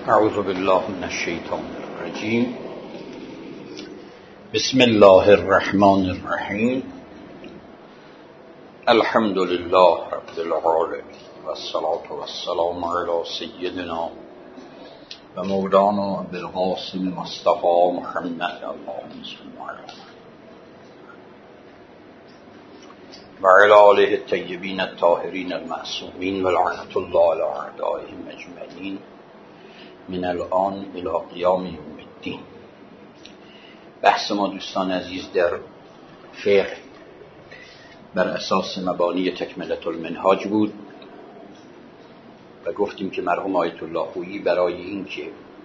اعوذ بالله من الشیطان الرجیم. بسم الله الرحمن الرحیم. الحمد لله رب العالمین والصلاة والسلام علی سیدنا و مولانا ابوالقاسم مصطفی محمد اللهم صل علی و علی آله الطیبین الطاهرین المعصومین و لعنة الله علی اعدائهم اجمعین من الان الی قیام یوم الدین. بحث ما دوستان عزیز در فقه بر اساس مبانی تکملة المنهاج بود و گفتیم که مرحوم آیت الله خویی برای این که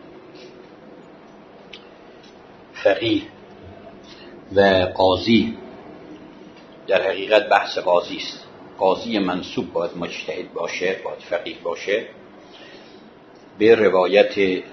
فقیه و قاضی، در حقیقت بحث قاضی است، قاضی منصوب باید مجتهد باشه، باید فقیه باشه، به روایت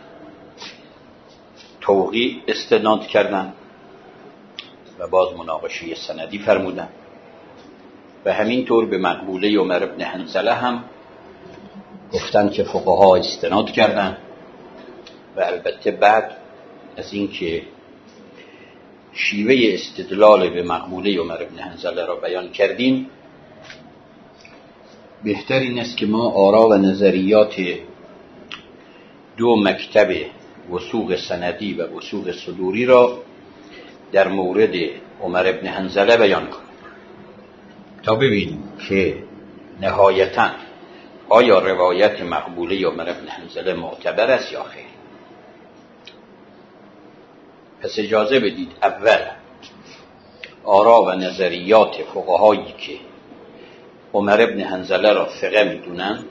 توقیع استناد کردن و باز مناقشه سندی فرمودن و همینطور به مقبوله عمر بن حنظله هم گفتن که فقها استناد کردن و البته بعد از این که شیوه استدلال به مقبوله عمر بن حنظله را بیان کردیم، بهتر این است که ما آرا و نظریات دو مکتب وثوق سندی و وثوق صدوری را در مورد عمر بن حنظله بیان کنیم تا ببینیم که نهایتاً آیا روایت مقبوله عمر بن حنظله معتبر است یا خیر. پس اجازه بدید اول آرا و نظریات فقهایی که عمر بن حنظله را ثقه میدونن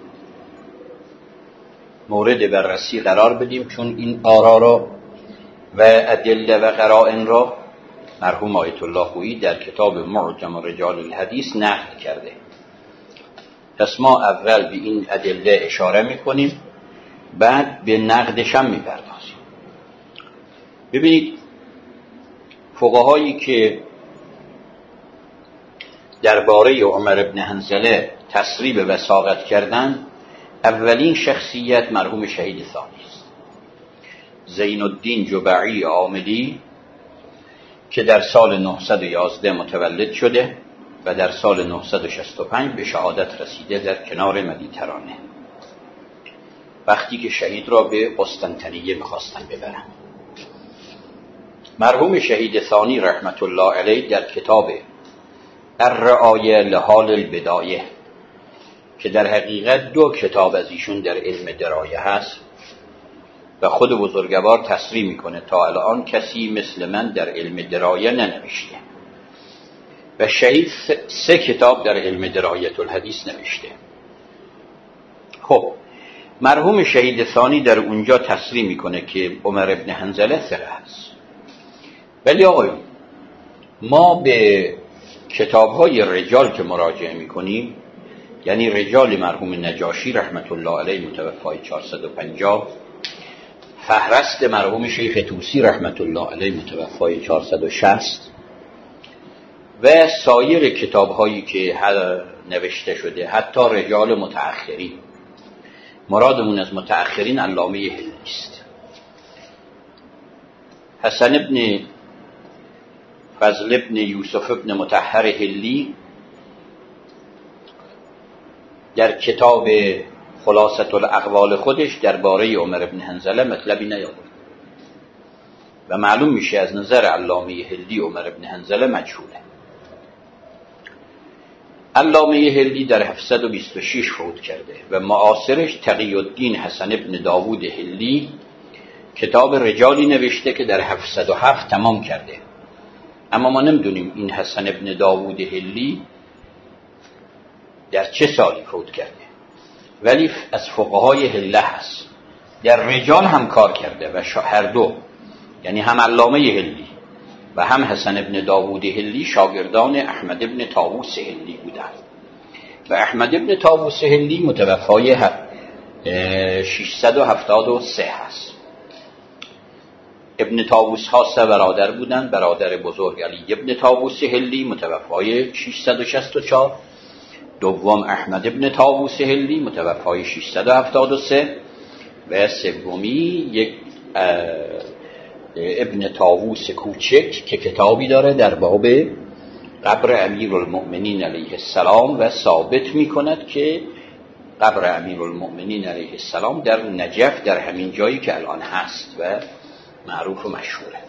مورد بررسی قرار بدیم، چون این آرا را و ادله و قرائن را مرحوم آیت الله خویی در کتاب معجم رجال الحدیث نقل کرده. پس ما اول به این ادله اشاره میکنیم، بعد به نقدش هم میپردازیم. ببینید فقهایی که درباره عمر بن حنظله تصریح وثاقت کردند، اولین شخصیت مرحوم شهید ثانی است، زین الدین جبعی عاملی، که در سال 911 متولد شده و در سال 965 به شهادت رسیده در کنار مدیترانه، وقتی که شهید را به قسطنطنیه می‌خواستن ببرن. مرحوم شهید ثانی رحمت الله علیه در کتاب الرعایه لحال البدایه که در حقیقت دو کتاب از ایشون در علم درایه هست و خود بزرگوار تصریح میکنه تا الان کسی مثل من در علم درایه ننوشته و شهید 3 کتاب در علم درایت الحدیث نوشته. خب مرحوم شهید ثانی در اونجا تصریح میکنه که عمر بن حنظله ثقه است، ولی آقایون ما به کتاب‌های رجال که مراجعه میکنیم، یعنی رجال مرحوم نجاشی رحمت الله علیه متوفای 450، فهرست مرحوم شیخ طوسی رحمت الله علیه متوفای 460 و سایر کتاب‌هایی که نوشته شده، حتی رجال متأخرین، مرادمون از متأخرین علامه هلی است، حسن ابن فضل ابن یوسف ابن مطهر هلی در کتاب خلاصة الاقوال خودش درباره عمر بن حنظله مطلبی نیاورد و معلوم میشه از نظر علامه هلی عمر بن حنظله مجهوله. علامه هلی در 726 فوت کرده و معاصرش تقی الدین حسن ابن داوود هلی کتاب رجالی نوشته که در 707 تمام کرده، اما ما نمیدونیم این حسن ابن داوود هلی در چه سالی فوت کرده، ولی از فقهای هله هست، در رجال هم کار کرده و هر دو، یعنی هم علامه هلی و هم حسن ابن داوود هلی شاگردان احمد ابن طاووس هلی بودند و احمد ابن طاووس هلی متوفای 673 هست. ابن طاووس ها 3 برادر بودند، برادر بزرگ علی ابن طاووس هلی متوفای 664، دوم احمد ابن طاووس هلی متوفای 673 و سومی یک ابن طاووس کوچک که کتابی داره در باب قبر امیرالمؤمنین علیه السلام و ثابت می کند که قبر امیرالمؤمنین علیه السلام در نجف، در همین جایی که الان هست و معروف و مشهوره.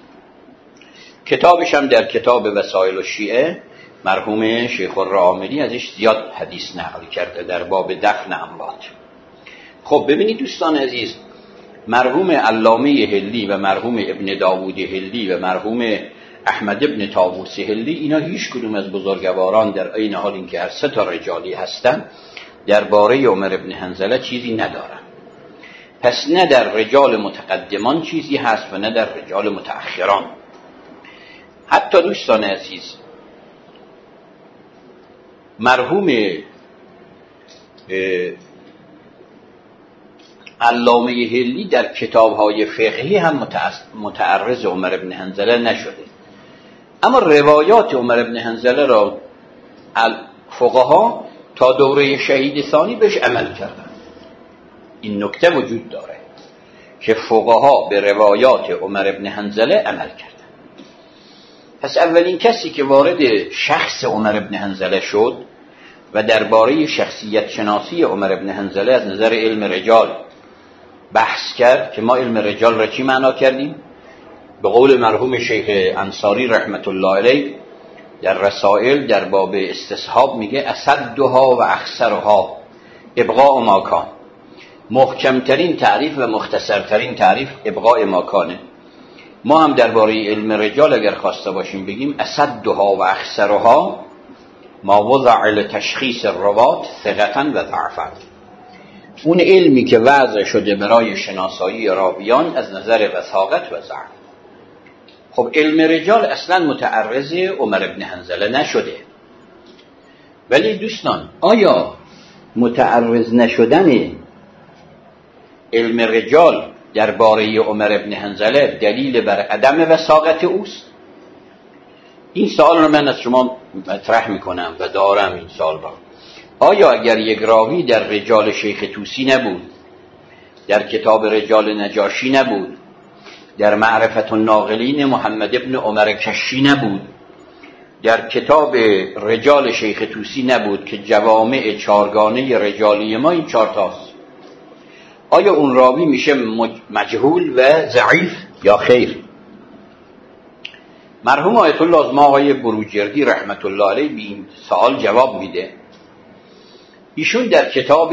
کتابش هم در کتاب وسائل الشیعه مرحوم شیخ الراملی ازش زیاد حدیث نقل کرده در باب دفن اموات. خب ببینید دوستان عزیز، مرحوم علامه هلی و مرحوم ابن داوود هلی و مرحوم احمد ابن طاووس هلی، اینا هیچ کدوم از بزرگواران در عین حال اینکه هر سه تا رجالی هستن درباره عمر ابن حنظله چیزی ندارن. پس نه در رجال متقدمان چیزی هست و نه در رجال متأخران. حتی دوستان عزیز مرحوم علامه هلی در کتاب‌های فقهی هم متعرض عمر ابن حنظله نشده، اما روایات عمر ابن حنظله را فقها تا دوره شهید ثانی بهش عمل کردن. این نکته وجود داره که فقها به روایات عمر ابن حنظله عمل کردن. پس اولین کسی که وارد شخص عمر ابن حنظله شد و درباره شخصیت شناسی عمر ابن حنظله از نظر علم رجال بحث کرد که ما علم رجال را چی معنا کردیم؟ به قول مرحوم شیخ انصاری رحمت الله علیه در رسائل در باب استصحاب میگه اسدها و اخسرها ابقاء ماکان. محکمترین تعریف و مختصرترین تعریف ابقاء ماکانه. ما هم درباره علم رجال اگر خواسته باشیم بگیم اسدها و اخسرها ما وضع لتشخیص الروات ثقة و ضعفا. اون علمی که وضع شده برای شناسایی راویان از نظر وثاقت و ضعف. خب علم رجال اصلا متعرض عمر ابن حنظله نشده، ولی دوستان آیا متعرض نشدن علم رجال درباره عمر ابن حنظله دلیل بر عدم وثاقت اوست؟ این سوال رو من از شما مطرح میکنم و دارم این سوال را. آیا اگر یک راوی در رجال شیخ طوسی نبود، در کتاب رجال نجاشی نبود، در معرفت الناقلین محمد ابن عمر کشی نبود، در کتاب رجال شیخ طوسی نبود که جوامع چارگانه رجالی ما این چارتاست، آیا اون راوی میشه مجهول و ضعیف یا خیر؟ مرحوم آیت الله آقای بروجردی رحمت الله علیه به این سوال جواب میده. ایشون در کتاب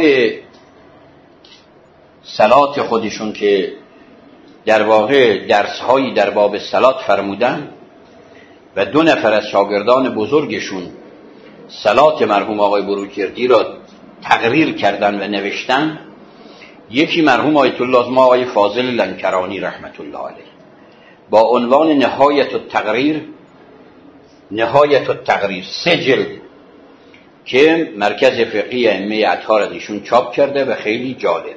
صلات خودشون که در واقع درسهایی در باب صلات فرمودن و 2 نفر از شاگردان بزرگشون صلات مرحوم آقای بروجردی را تقریر کردن و نوشتن، یکی مرحوم آیت الله آقای فاضل لنکرانی رحمت الله علیه با عنوان نهایت التقریر 3 جلد که مرکز فقهی ائمه اطهار از ایشون چاپ کرده و خیلی جالب.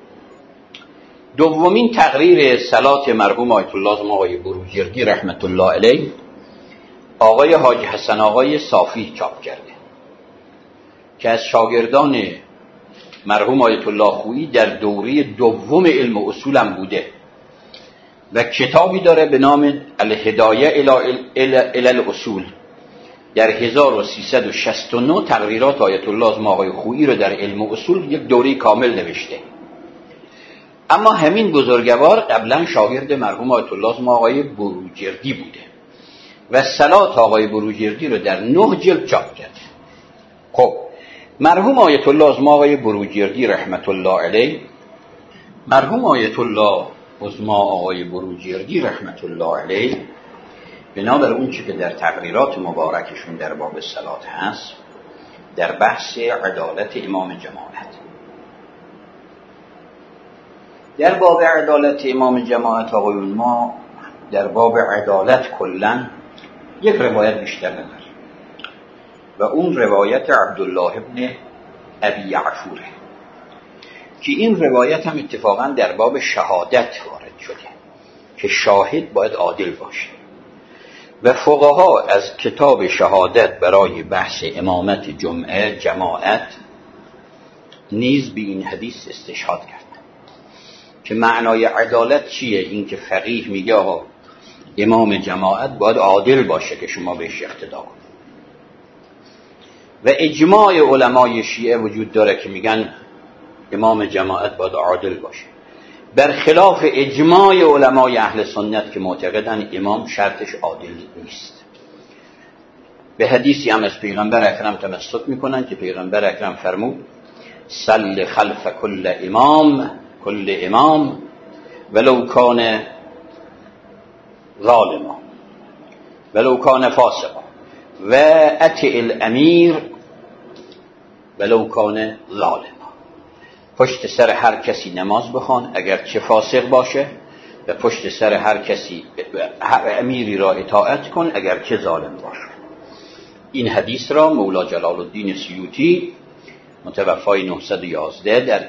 دومین تقریر صلات مرحوم آیت الله آقای بروجردی رحمت الله علیه آقای حاج حسن آقای صافی چاپ کرده که از شاگردان مرحوم آیت الله خویی در دوره دوم علم اصول هم بوده و کتابی داره به نام الهدایه الی الاصول. در 1369 تقریرات آیت الله آقای خویی رو در علم اصول یک دوره کامل نوشته. اما همین بزرگوار قبلا شاگرد مرحوم آیت الله آقای بروجردی بوده و صلات آقای بروجردی رو در 9 جلد چاپ کرده. خب مرحوم آیت الله آقای بروجردی رحمت الله علیه، مرحوم آیت الله آقای بروجردی رحمت الله علیه بنابر اون چی که در تقریرات مبارکشون در باب صلات هست در بحث عدالت امام جماعت، در باب عدالت امام جماعت آقایون ما در باب عدالت کلن یک روایت بیشتر نداره و اون روایت عبدالله ابن ابی یعفوره که این روایت هم اتفاقا در باب شهادت وارد شده که شاهد باید عادل باشه و فقها از کتاب شهادت برای بحث امامت جمعه جماعت نیز به این حدیث استشهاد کردند. که معنای عدالت چیه. این که فقیه میگه آقا امام جماعت باید عادل باشه که شما بهش اقتدا کنید. و اجماع علمای شیعه وجود داره که میگن امام جماعت باید عادل باشه، برخلاف اجماع علمای اهل سنت که معتقدن امام شرطش عادل نیست. به حدیثی هم از پیغمبر اکرم تمسک میکنن که پیغمبر اکرم فرمود صل خلف کل امام ولو کان ظالما ولو کان فاسقا و اطع الامیر ولو کان ظالما. پشت سر هر کسی نماز بخوان اگر چه فاسق باشه، و پشت سر هر کسی هر امیری را اطاعت کن اگر چه ظالم باشه. این حدیث را مولا جلال الدین سیوطی متوفای 911 در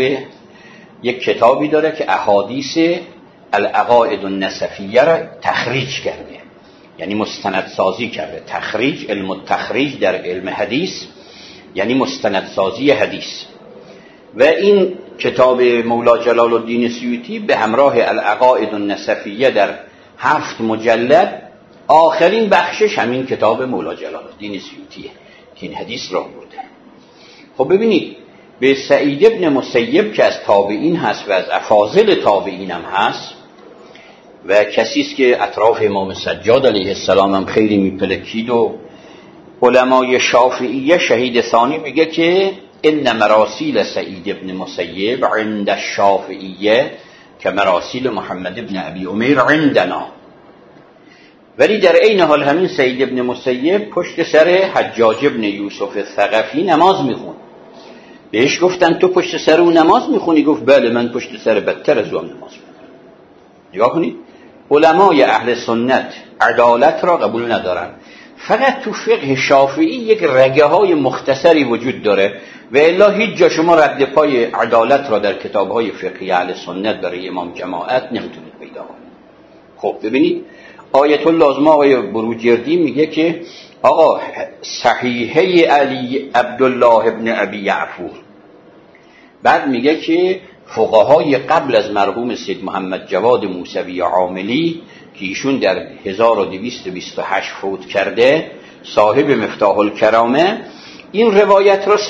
یک کتابی داره که احادیث العقائد النسفیه را تخریج کرده، یعنی مستندسازی کرده. تخریج، علم التخریج در علم حدیث یعنی مستندسازی حدیث. و این کتاب مولا جلال الدین سیوطی به همراه العقائد النسفیه در 7 مجلد، آخرین بخشش همین کتاب مولا جلال الدین سیوطیه که این حدیث را برده. خب ببینید به سعید ابن مسیب که از تابعین هست و از افاضل تابعین هم هست و کسی است که اطراف امام سجاد علیه السلام هم خیلی میپلکید و علمای شافعیه شهید ثانی میگه که ان مراسیل سعید ابن مسیب عند الشافعیه که مراسیل محمد ابن ابی عمیر عندنا. ولی در عین حال همین سعید ابن مسیب پشت سر حجاج ابن یوسف الثقفی نماز میخون. بهش گفتن تو پشت سر اون نماز میخونی؟ گفت بله من پشت سر بدتر از اون نماز میخونم. نگاه کنید علمای اهل سنت عدالت را قبول ندارن. فقط تو فقه شافعی یک رگه های مختصری وجود داره و الا هیچ جا شما رد پای عدالت را در کتاب های فقهی اهل سنت برای امام جماعت نمیتونید پیدا کنید. خب ببینید آیت الله لازمه آقای بروجردی میگه که آقا صحیحه علی عبدالله ابن ابی یعفور، بعد میگه که فقهای قبل از مرحوم سید محمد جواد موسوی عاملی که ایشون در 1228 فوت کرده، صاحب مفتاح الکرامه، این روایت را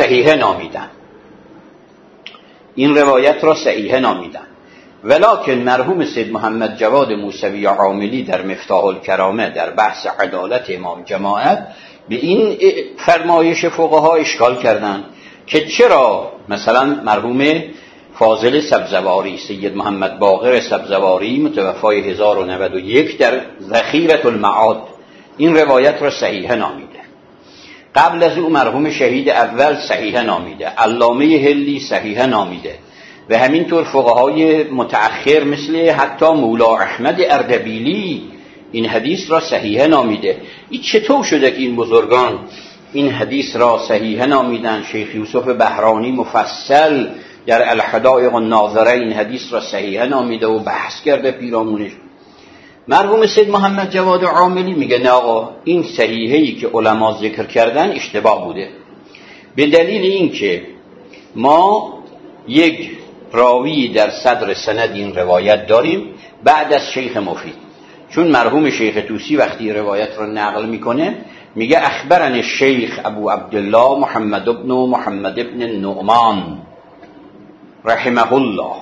صحیحه نامیدن. ولکن مرحوم سید محمد جواد موسوی عاملی در مفتاح الکرامه در بحث عدالت امام جماعت به این فرمایش فقها اشکال کردند که چرا مثلا مرحوم فاضل سبزواری سید محمد باقر سبزواری متوفای 1091 در ذخیرة المعاد این روایت را صحیحه نامیده، قبل از او مرحوم شهید اول صحیحه نامیده، علامه هلی صحیحه نامیده و همینطور فقهای متأخر مثل حتی مولا احمد اردبیلی این حدیث را صحیحه نامیده. این چطور شده که این بزرگان این حدیث را صحیحه نامیدن؟ شیخ یوسف بهرانی مفصل در الحدائق الناظره این حدیث را صحیحه نامیده و بحث کرده پیرامونش. مرحوم سید محمد جواد عاملی میگه نه آقا این صحیحه‌ای که علما ذکر کردن اشتباه بوده، به دلیل اینکه ما یک راوی در صدر سند این روایت داریم بعد از شیخ مفید، چون مرحوم شیخ طوسی وقتی روایت رو نقل میکنه میگه اخبرن الشیخ ابو عبدالله محمد ابن نعمان رحمه الله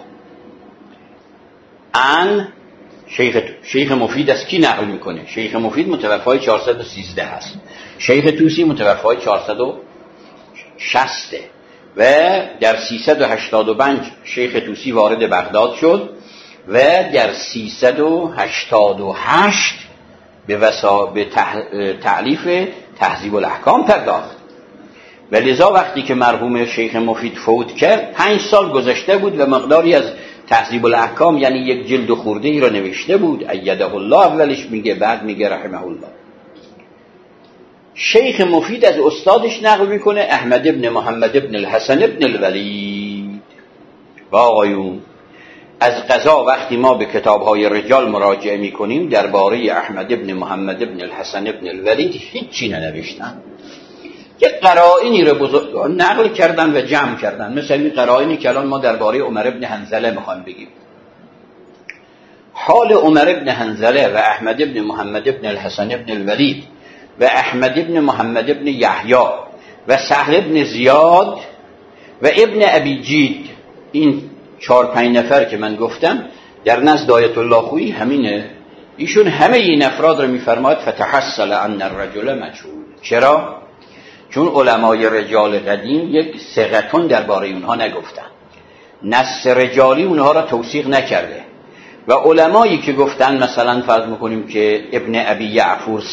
ان شیخ مفید از کی نقل میکنه؟ شیخ مفید متوفای 413 هست، شیخ طوسی متوفای 460 و در 385 شیخ طوسی وارد بغداد شد و در 388 به تألیف تهذیب الاحکام پرداخت و لذا وقتی که مرحوم شیخ مفید فوت کرد 5 سال گذشته بود و مقداری از تهذیب الاحکام یعنی یک جلد خورده ای را نوشته بود ایده الله، اولش میگه بعد میگه رحمه الله. شیخ مفید از استادش نقل میکنه احمد ابن محمد ابن الحسن ابن الولید. و آقایون از قضا وقتی ما به کتاب‌های رجال مراجعه میکنیم درباره احمد ابن محمد ابن الحسن ابن الولید هیچی ننوشتن، یک قرائنی رو بزرگان نقل کردن و جمع کردن، مثل این قرائنی که الان ما درباره عمر ابن حنظله میخوایم بگیم. حال عمر بن حنظله و احمد بن محمد بن الحسن بن الولید و احمد بن محمد بن یحیی و سهل بن زیاد و ابن ابی جید، این 4-5 نفر که من گفتم در نزد آیت الله خویی همینه. ایشون همه این افراد رو میفرماید فتحصل ان الرجل مجهول. چرا؟ چون علمای رجال قدیم یک ثقتون درباره اونها نگفتن، نص رجالی اونها را توثیق نکرده و علمایی که گفتن مثلا فرض میکنیم که ابن ابی یعفور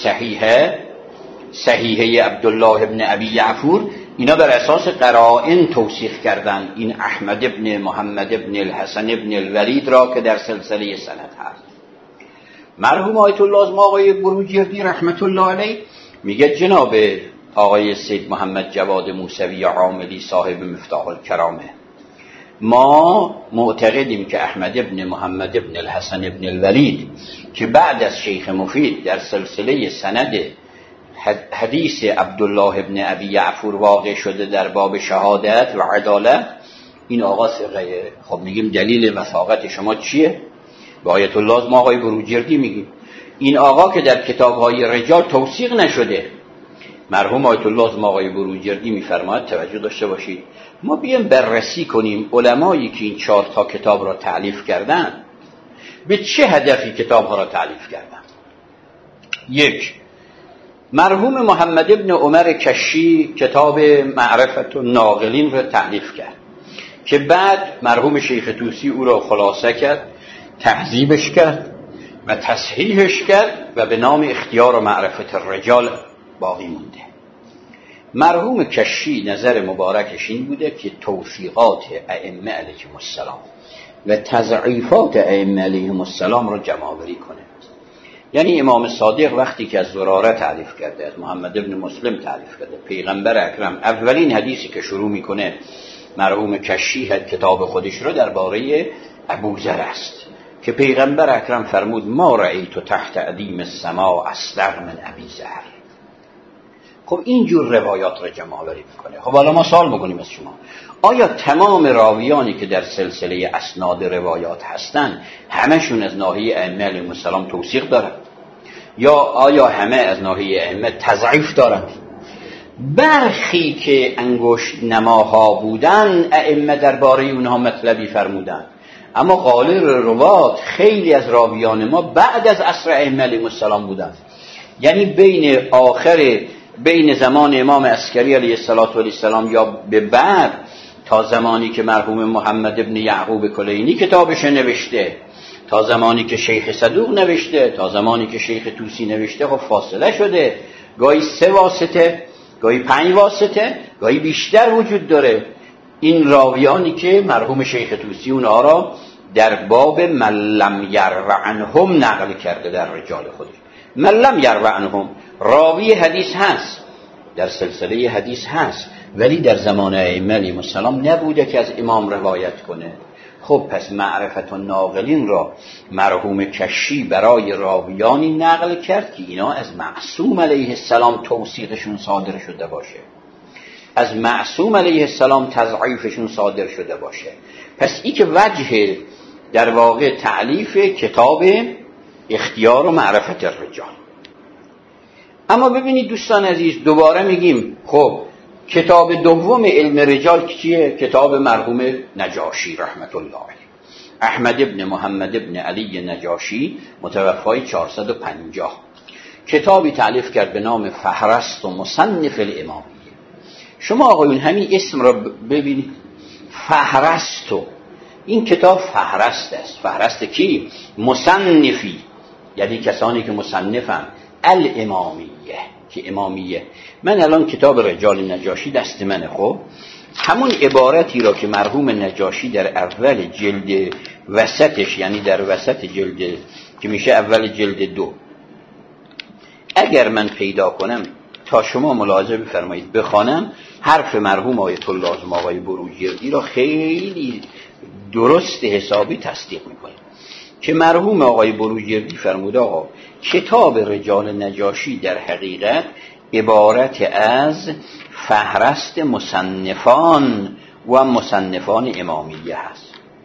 صحیحه عبدالله ابن ابی یعفور، اینا بر اساس قرائن توثیق کردن این احمد ابن محمد ابن الحسن ابن الولید را که در سلسله سند هست. مرحوم آیت الله آقای بروجردی رحمت الله علیه میگه جناب آقای سید محمد جواد موسوی عاملی صاحب مفتاح الکرامه، ما معتقدیم که احمد ابن محمد ابن الحسن ابن الولید که بعد از شیخ مفید در سلسله سند حدیث عبدالله ابن ابی یعفور واقع شده در باب شهادت و عدالت، این آقا ثقه. خب میگیم دلیل وثاقت شما چیه؟ با آیت الله ما آقای بروجردی میگیم این آقا که در کتاب‌های رجال توثیق نشده. مرحوم آیت الله ما آقای بروجردی میفرماید توجه داشته باشید، ما بیایم بررسی کنیم علمایی که این 4 کتاب را تألیف کردن به چه هدفی کتاب‌ها را تألیف کردن. 1. مرحوم محمد ابن عمر کشی کتاب معرفت الناقلین را تألیف کرد که بعد مرحوم شیخ طوسی او را خلاصه کرد، تهذیبش کرد و تصحیحش کرد و به نام اختیار و معرفت الرجال باقی مونده. مرحوم کشی نظر مبارکش این بوده که توثیقات ائمه علیهم السلام و تضعیفات ائمه علیهم السلام را جمع‌آوری کنه. یعنی امام صادق وقتی که از زراره تعریف کرده، از محمد ابن مسلم تعریف کرده، پیغمبر اکرم اولین حدیثی که شروع میکنه مرحوم کشی کتاب خودش رو درباره ابوذر است که پیغمبر اکرم فرمود ما رأیت تحت ادیم السماء اصدق من ابی ذر. خب اینجور روایات رو جمع آوری میکنه. خب حالا ما سوال میکنیم از شما، آیا تمام راویانی که در سلسله اسناد روایات هستن همشون از ناحیه ائمه علیهم السلام توثیق دارن یا آیا همه از ناحیه ائمه تضعیف دارن؟ برخی که انگشت نماها بودن ائمه درباره اونها مطلبی فرمودن، اما غالب روات خیلی از راویان ما بعد از عصر ائمه علیهم السلام بودن. یعنی بین زمان امام عسکری علیه السلام یا به بعد تا زمانی که مرحوم محمد ابن یعقوب کلینی کتابش نوشته، تا زمانی که شیخ صدوق نوشته، تا زمانی که شیخ طوسی نوشته، خب فاصله شده، گاهی 3 واسطه، گاهی 5 واسطه، گاهی بیشتر وجود داره. این راویانی که مرحوم شیخ طوسی اونها را در باب من لم یرو عنهم نقل کرده در رجال خودش. من لم یرو عنهم راوی حدیث هست، در سلسله حدیث هست، ولی در زمان ائمه علیهم السلام نبوده که از امام روایت کنه. خب پس معرفت الناقلین را مرحوم کشی برای راویانی نقل کرد که اینا از معصوم علیه السلام توثیقشون صادر شده باشه، از معصوم علیه السلام تضعیفشون صادر شده باشه. پس این که وجه در واقع تألیف کتاب اختیار و معرفت الرجال. اما ببینید دوستان عزیز، دوباره میگیم خب کتاب دوم علم رجال چیه؟ کتاب مرحوم نجاشی رحمت الله علیه، احمد ابن محمد ابن علی نجاشی متوفای 450، کتابی تألیف کرد به نام فهرست و مصنف الامامیه. شما آقایون همین اسم را ببینید، فهرست، این کتاب فهرست است. فهرست کی؟ مصنفی، یعنی کسانی که مصنفن، الامامیه که امامیه. من الان کتاب رجال نجاشی دست منه، خب همون عبارتی را که مرحوم نجاشی در اول جلد وسطش، یعنی در وسط جلد که میشه اول جلد 2، اگر من پیدا کنم تا شما ملاحظه بفرمایید بخوانم، حرف مرحوم آیت الله آقای بروجردی را خیلی درست حسابی تصدیق میکنه که مرحوم آقای بروجردی فرموده آقا کتاب رجال نجاشی در حقیقت عبارت از فهرست مصنفان و مصنفان امامیه هست.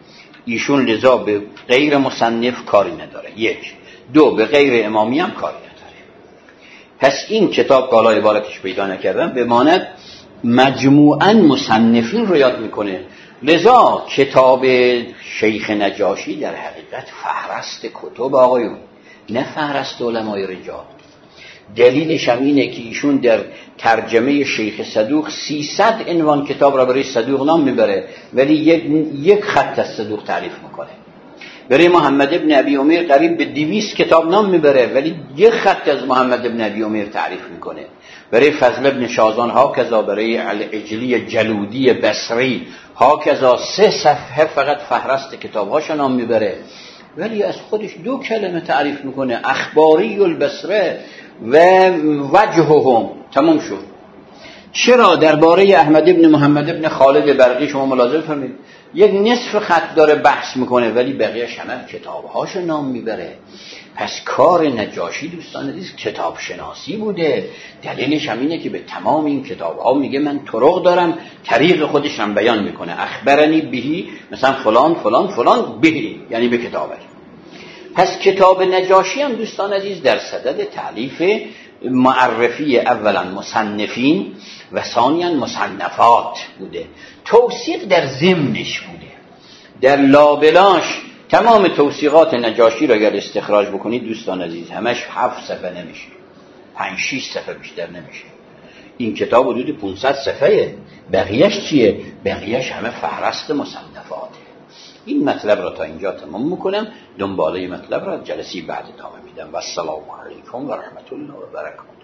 ایشون لذا به غیر مصنف کاری نداره. 1. 2. به غیر امامی هم کاری نداره. پس این کتاب که حالا عبارتش پیدا نکردم بماند مجموعاً مصنفین رو یاد میکنه. لذا کتاب شیخ نجاشی در حقیقت فهرست کتب آقایون، نه فهرست علمای رجال. دلیلش هم اینه که ایشون در ترجمه شیخ صدوق 300 عنوان کتاب را برای صدوق نام میبره ولی یک خط از صدوق تعریف میکنه. برای محمد ابن ابی عمیر قریب به 200 کتاب نام میبره ولی یک خط از محمد ابن ابی عمیر تعریف میکنه. برای فضل ابن شازان هاکذا، برای العجلی جلودی بصری هاکذا 3 صفحه فقط فهرست کتابهاش نام میبره ولی از خودش 2 کلمه تعریف میکنه: اخباری البصره و وجههم. تمام شد. چرا درباره احمد ابن محمد ابن خالد برقی شما ملاحظه فرمایید یک نصف خط داره بحث میکنه ولی بقیه‌اش همه کتابهاش نام میبره. پس کار نجاشی دوستان عزیز کتاب شناسی بوده. دلیلش هم اینه که به تمام این کتاب‌ها میگه من طرق دارم، طریق خودش هم بیان میکنه. اخبرنی بهی، مثلا فلان فلان فلان بهی، یعنی به کتابه. پس کتاب نجاشی هم دوستان عزیز در صدد تألیف معرفی اولا مصنفین و ثانیاً مصنفات بوده. توثیق در ضمنش بوده. در لابلاش تمام توثیقات نجاشی را اگر استخراج بکنید دوستان عزیز همش 7 صفحه نمیشه، 5-6 صفحه بیشتر نمیشه. این کتاب حدود 500 صفحه. بقیهش چیه؟ بقیهش همه فهرست مصنفاته. این مطلب را تا اینجا تمام میکنم. دنباله مطلب را جلسه بعد ادامه میدم. و السلام علیکم و رحمت الله و برکاته.